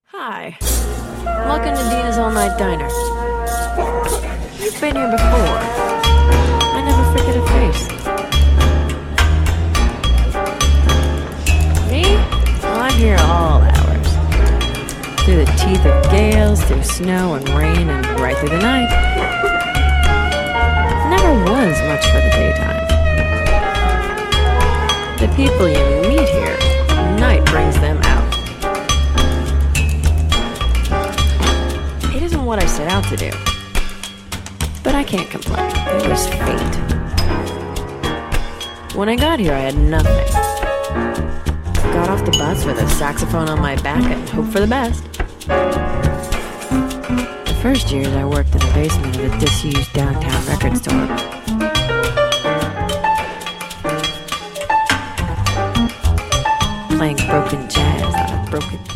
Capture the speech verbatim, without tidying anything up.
Hi. Welcome to Dina's All Night Diner. You've been here before. I never forget a face. Me? Well, I'm here all hours. Through the teeth of gales, through snow and rain, and right through the night. Never was much for the daytime. The people you meet here, night brings them out. It isn't what I set out to do, but I can't complain. It was fate. When I got here, I had nothing. Got off the bus with a saxophone on my back and hoped for the best. The first years, I worked in the basement of a disused downtown record store. Playing broken jazz on a broken